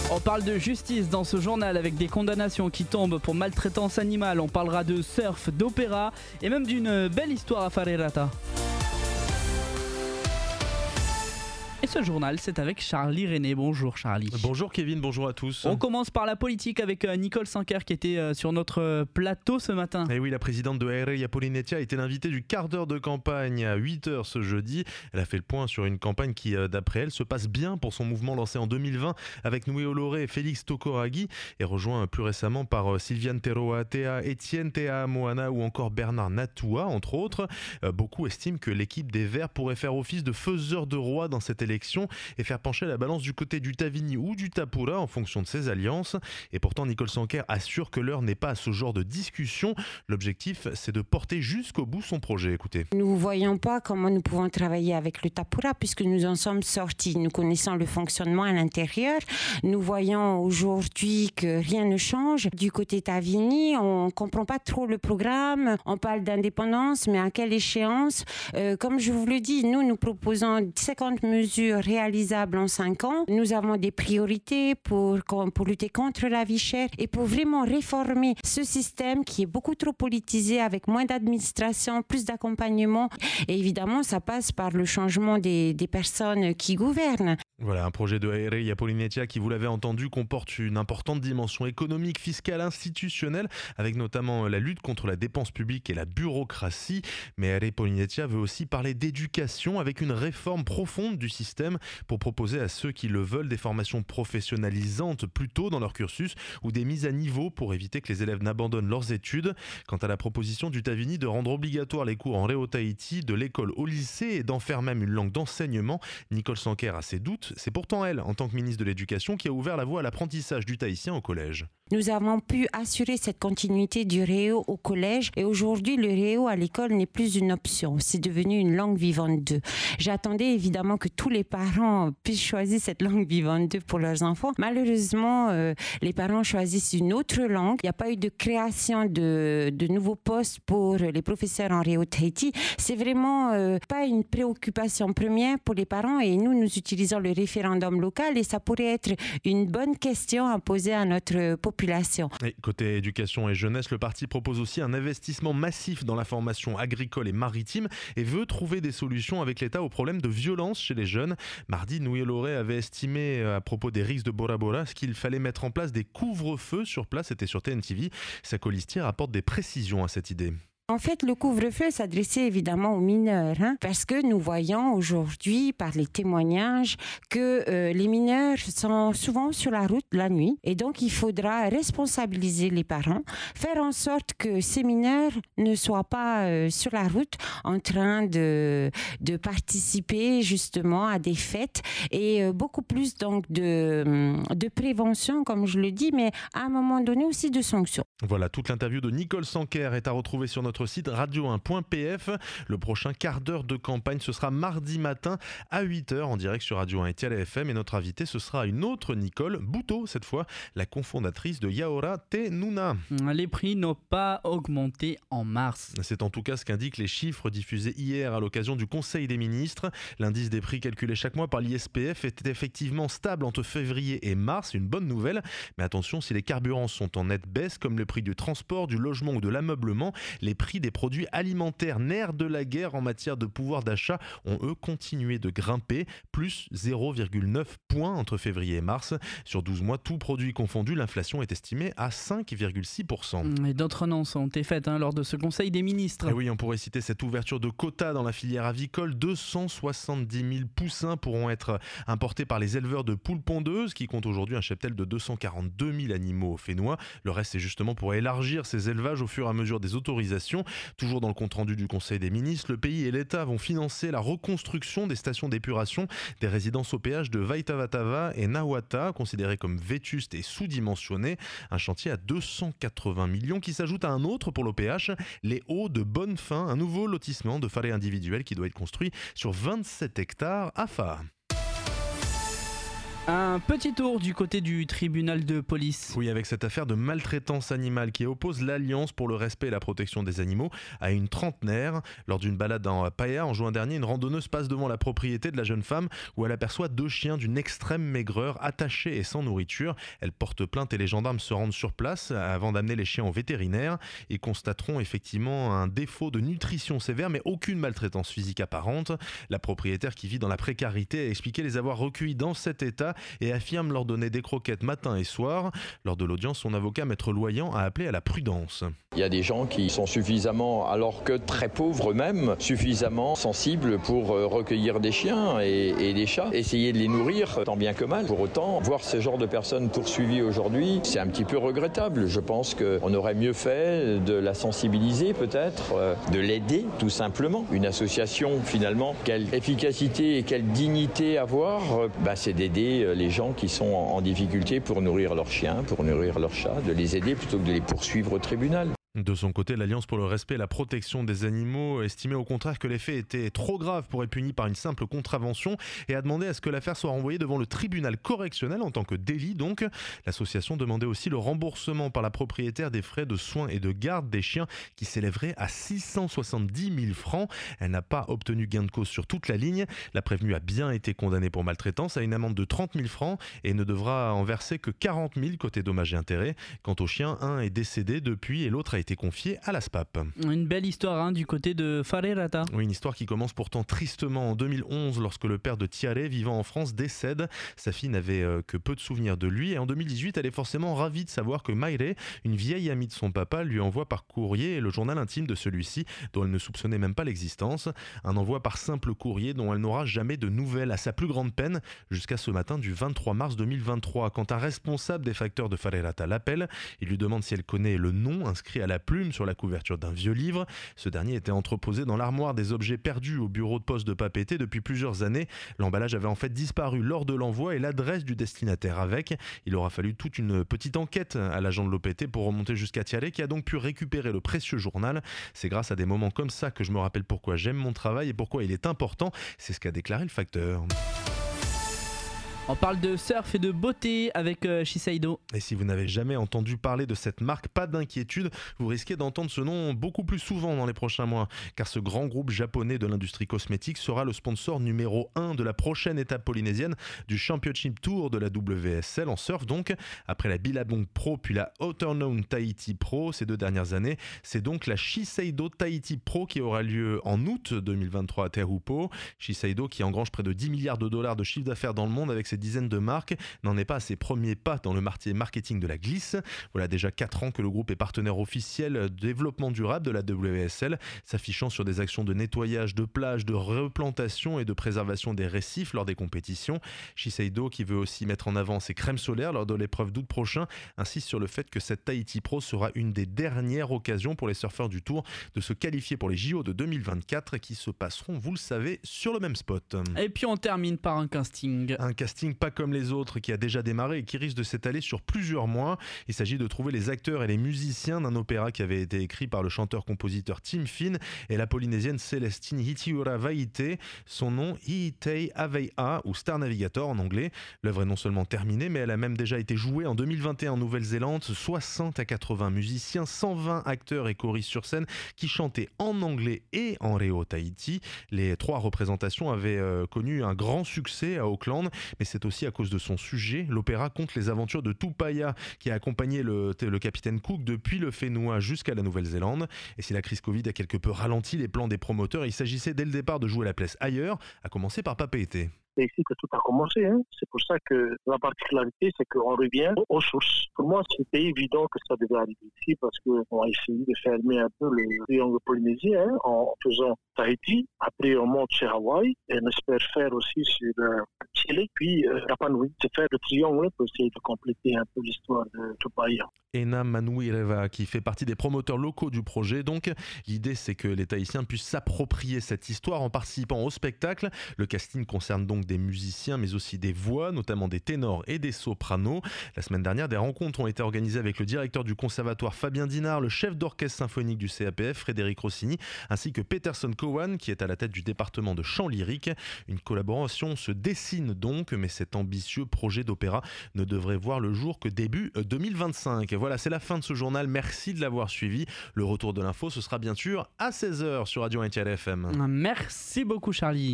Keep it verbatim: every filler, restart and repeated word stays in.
On parle de justice dans ce journal avec des condamnations qui tombent pour maltraitance animale. On parlera de surf, d'opéra et même d'une belle histoire à Farerata. Et ce journal, c'est avec Charlie René. Bonjour Charlie. Bonjour Kevin, bonjour à tous. On commence par la politique avec Nicole Sanquer qui était sur notre plateau ce matin. Et oui, la présidente de Aerei Apolinetia était l'invitée du quart d'heure de campagne à huit heures ce jeudi. Elle a fait le point sur une campagne qui, d'après elle, se passe bien pour son mouvement lancé en deux mille vingt avec Noué Oloré et Félix Tokoragi et rejoint plus récemment par Sylviane Teroatea, Étienne Tea Moana ou encore Bernard Natua, entre autres. Beaucoup estiment que l'équipe des Verts pourrait faire office de faiseur de roi dans cette élection et faire pencher la balance du côté du Tavini ou du Tapura en fonction de ses alliances. Et pourtant, Nicole Sanquer assure que l'heure n'est pas à ce genre de discussion. L'objectif, c'est de porter jusqu'au bout son projet. Écoutez. Nous ne voyons pas comment nous pouvons travailler avec le Tapura puisque nous en sommes sortis. Nous connaissons le fonctionnement à l'intérieur. Nous voyons aujourd'hui que rien ne change. Du côté Tavini, on ne comprend pas trop le programme. On parle d'indépendance, mais à quelle échéance ? euh, Comme je vous le dis, nous, nous proposons cinquante mesures réalisables en cinq ans. Nous avons des priorités pour, pour lutter contre la vie chère et pour vraiment réformer ce système qui est beaucoup trop politisé avec moins d'administration, plus d'accompagnement. Et évidemment, ça passe par le changement des, des personnes qui gouvernent. Voilà, un projet de Aerei Apolinetia qui, vous l'avez entendu, comporte une importante dimension économique, fiscale, institutionnelle, avec notamment la lutte contre la dépense publique et la bureaucratie. Mais Aerei Apolinetia veut aussi parler d'éducation avec une réforme profonde du système pour proposer à ceux qui le veulent des formations professionnalisantes plus tôt dans leur cursus ou des mises à niveau pour éviter que les élèves n'abandonnent leurs études. Quant à la proposition du Tavini de rendre obligatoire les cours en Reo Tahiti de l'école au lycée et d'en faire même une langue d'enseignement, Nicole Sanquer a ses doutes. C'est pourtant elle, en tant que ministre de l'Éducation, qui a ouvert la voie à l'apprentissage du tahitien au collège. Nous avons pu assurer cette continuité du Reo au collège et aujourd'hui le Reo à l'école n'est plus une option, c'est devenu une langue vivante deux. J'attendais évidemment que tous les parents puissent choisir cette langue vivante deux pour leurs enfants. Malheureusement, euh, les parents choisissent une autre langue. Il n'y a pas eu de création de, de nouveaux postes pour les professeurs en Reo Tahiti. C'est vraiment euh, pas une préoccupation première pour les parents et nous, nous utilisons le référendum local et ça pourrait être une bonne question à poser à notre population. Et côté éducation et jeunesse, le parti propose aussi un investissement massif dans la formation agricole et maritime et veut trouver des solutions avec l'État aux problèmes de violence chez les jeunes. Mardi, Noué Oloré avait estimé à propos des risques de Bora Bora qu'il fallait mettre en place des couvre-feux sur place, c'était sur T N T V. Sa colistière apporte des précisions à cette idée. En fait, le couvre-feu s'adressait évidemment aux mineurs, hein, parce que nous voyons aujourd'hui, par les témoignages, que euh, les mineurs sont souvent sur la route la nuit. Et donc, il faudra responsabiliser les parents, faire en sorte que ces mineurs ne soient pas euh, sur la route en train de, de participer justement à des fêtes et euh, beaucoup plus donc de, de prévention, comme je le dis, mais à un moment donné aussi de sanctions. Voilà, toute l'interview de Nicole Sanquer est à retrouver sur notre site radio un point p f. Le prochain quart d'heure de campagne, ce sera mardi matin à huit heures en direct sur Radio un et Tiala F M. Et notre invitée, ce sera une autre Nicole Bouteau, cette fois la cofondatrice de Yaora Te Nuna. Les prix n'ont pas augmenté en mars. C'est en tout cas ce qu'indiquent les chiffres diffusés hier à l'occasion du Conseil des ministres. L'indice des prix calculé chaque mois par l'I S P F était effectivement stable entre février et mars, une bonne nouvelle. Mais attention, si les carburants sont en nette baisse, comme le prix du transport, du logement ou de l'ameublement, les prix des produits alimentaires, nerfs de la guerre en matière de pouvoir d'achat, ont eux continué de grimper, plus zéro virgule neuf points entre février et mars. Sur douze mois, tous produits confondus, l'inflation est estimée à cinq virgule six pour cent. Et d'autres annonces ont été faites hein, lors de ce Conseil des ministres. Et oui, on pourrait citer cette ouverture de quotas dans la filière avicole. deux cent soixante-dix mille poussins pourront être importés par les éleveurs de poules pondeuses qui comptent aujourd'hui un cheptel de deux cent quarante-deux mille animaux fénois. Le reste, c'est justement pour élargir ces élevages au fur et à mesure des autorisations. Toujours dans le compte-rendu du Conseil des ministres, le pays et l'État vont financer la reconstruction des stations d'épuration des résidences au péage de Vaitavatava et Nawata, considérées comme vétustes et sous-dimensionnées. Un chantier à deux cent quatre-vingts millions qui s'ajoute à un autre pour l'O P H, les Hauts de Bonnefin, un nouveau lotissement de farets individuels qui doit être construit sur vingt-sept hectares à Faa. Un petit tour du côté du tribunal de police. Oui, avec cette affaire de maltraitance animale qui oppose l'Alliance pour le respect et la protection des animaux à une trentenaire. Lors d'une balade en Paia en juin dernier, une randonneuse passe devant la propriété de la jeune femme où elle aperçoit deux chiens d'une extrême maigreur attachés et sans nourriture. Elle porte plainte et les gendarmes se rendent sur place avant d'amener les chiens au vétérinaire. Ils constateront effectivement un défaut de nutrition sévère mais aucune maltraitance physique apparente. La propriétaire qui vit dans la précarité a expliqué les avoir recueillis dans cet état et affirme leur donner des croquettes matin et soir. Lors de l'audience, son avocat, Maître Loyan, a appelé à la prudence. Il y a des gens qui sont suffisamment, alors que très pauvres eux-mêmes, suffisamment sensibles pour recueillir des chiens et, et des chats, essayer de les nourrir tant bien que mal. Pour autant, voir ce genre de personnes poursuivies aujourd'hui, c'est un petit peu regrettable. Je pense qu'on aurait mieux fait de la sensibiliser peut-être, de l'aider tout simplement. Une association finalement, quelle efficacité et quelle dignité avoir, bah, c'est d'aider les gens qui sont en difficulté pour nourrir leurs chiens, pour nourrir leurs chats, de les aider plutôt que de les poursuivre au tribunal. De son côté, l'Alliance pour le respect et la protection des animaux estimait au contraire que les faits étaient trop graves pour être punis par une simple contravention et a demandé à ce que l'affaire soit renvoyée devant le tribunal correctionnel en tant que délit. Donc, l'association demandait aussi le remboursement par la propriétaire des frais de soins et de garde des chiens qui s'élèveraient à six cent soixante-dix mille francs. Elle n'a pas obtenu gain de cause sur toute la ligne. La prévenue a bien été condamnée pour maltraitance à une amende de trente mille francs et ne devra en verser que quarante mille côté dommages et intérêts. Quant au chien, un est décédé depuis et l'autre a été confié à la S P A P. Une belle histoire hein, du côté de Farerata. Oui, une histoire qui commence pourtant tristement en deux mille onze lorsque le père de Thierry, vivant en France, décède. Sa fille n'avait euh, que peu de souvenirs de lui et en deux mille dix-huit, elle est forcément ravie de savoir que Maire, une vieille amie de son papa, lui envoie par courrier le journal intime de celui-ci dont elle ne soupçonnait même pas l'existence. Un envoi par simple courrier dont elle n'aura jamais de nouvelles, à sa plus grande peine, jusqu'à ce matin du vingt-trois mars deux mille vingt-trois, quand un responsable des facteurs de Farerata l'appelle. Il lui demande si elle connaît le nom inscrit à la plume sur la couverture d'un vieux livre. Ce dernier était entreposé dans l'armoire des objets perdus au bureau de poste de Papeete depuis plusieurs années. L'emballage avait en fait disparu lors de l'envoi et l'adresse du destinataire avec. Il aura fallu toute une petite enquête à l'agent de l'O P T pour remonter jusqu'à Thierry qui a donc pu récupérer le précieux journal. C'est grâce à des moments comme ça que je me rappelle pourquoi j'aime mon travail et pourquoi il est important. C'est ce qu'a déclaré le facteur. On parle de surf et de beauté avec euh, Shiseido. Et si vous n'avez jamais entendu parler de cette marque, pas d'inquiétude, vous risquez d'entendre ce nom beaucoup plus souvent dans les prochains mois, car ce grand groupe japonais de l'industrie cosmétique sera le sponsor numéro un de la prochaine étape polynésienne du Championship Tour de la W S L en surf. Donc, après la Billabong Pro puis la Outerknown Tahiti Pro ces deux dernières années, c'est donc la Shiseido Tahiti Pro qui aura lieu en août deux mille vingt-trois à Tehupo. Shiseido qui engrange près de dix milliards de dollars de chiffre d'affaires dans le monde avec ses dizaines de marques, n'en est pas à ses premiers pas dans le marketing de la glisse. Voilà déjà quatre ans que le groupe est partenaire officiel de développement durable de la W S L, s'affichant sur des actions de nettoyage de plages, de replantation et de préservation des récifs lors des compétitions. Shiseido, qui veut aussi mettre en avant ses crèmes solaires lors de l'épreuve d'août prochain, insiste sur le fait que cette Tahiti Pro sera une des dernières occasions pour les surfeurs du Tour de se qualifier pour les J O de deux mille vingt-quatre qui se passeront, vous le savez, sur le même spot. Et puis on termine par un casting. Un casting pas comme les autres qui a déjà démarré et qui risque de s'étaler sur plusieurs mois. Il s'agit de trouver les acteurs et les musiciens d'un opéra qui avait été écrit par le chanteur-compositeur Tim Finn et la polynésienne Célestine Hitiura Vaite. Son nom, Hiitei Aveia ou Star Navigator en anglais. L'œuvre est non seulement terminée, mais elle a même déjà été jouée en deux mille vingt et un en Nouvelle-Zélande. soixante à quatre-vingts musiciens, cent vingt acteurs et choristes sur scène qui chantaient en anglais et en reo Tahiti. Les trois représentations avaient euh, connu un grand succès à Auckland, mais c'est aussi à cause de son sujet. L'opéra compte les aventures de Tupaia qui a accompagné le, le capitaine Cook depuis le Whenua jusqu'à la Nouvelle-Zélande. Et si la crise Covid a quelque peu ralenti les plans des promoteurs, il s'agissait dès le départ de jouer la pièce ailleurs, à commencer par Papeete. C'est ici que tout a commencé. Hein. C'est pour ça que la particularité, c'est qu'on revient aux sources. Pour moi, c'était évident que ça devait arriver ici parce qu'on a essayé de fermer un peu le triangle polynésien hein, en faisant Tahiti. Après, on monte chez Hawaï et on espère faire aussi sur euh, Chili, puis euh, Rapa Nui. C'est faire le triangle pour essayer de compléter un peu l'histoire de Tupaia. Ena Manuireva, qui fait partie des promoteurs locaux du projet. Donc, l'idée, c'est que les Tahitiens puissent s'approprier cette histoire en participant au spectacle. Le casting concerne donc des musiciens mais aussi des voix, notamment des ténors et des sopranos. La semaine dernière, des rencontres ont été organisées avec le directeur du conservatoire Fabien Dinard, le chef d'orchestre symphonique du C A P F Frédéric Rossini, ainsi que Peterson Cowan qui est à la tête du département de chant lyrique. Une collaboration se dessine donc, mais cet ambitieux projet d'opéra ne devrait voir le jour que début deux mille vingt-cinq. Voilà, c'est la fin de ce journal. Merci de l'avoir suivi. Le retour de l'info, ce sera bien sûr à seize heures sur Radio Inter F M. Merci beaucoup Charlie.